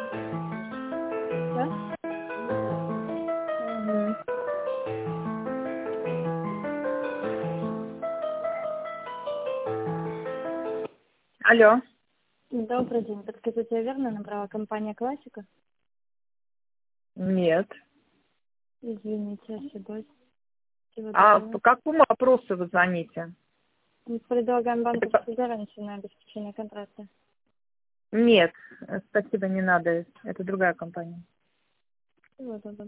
Да? Мгм. Алло. Добрый день. Подскажите, я верно набрала компания «Классика»? Нет. Извините, ошиблась. Всего А доброго. по какому вопросу вы звоните? Мы предлагаем Это банковскую гарантию на обеспечение контракта. Нет, спасибо, не надо. Это другая компания. Всего доброго.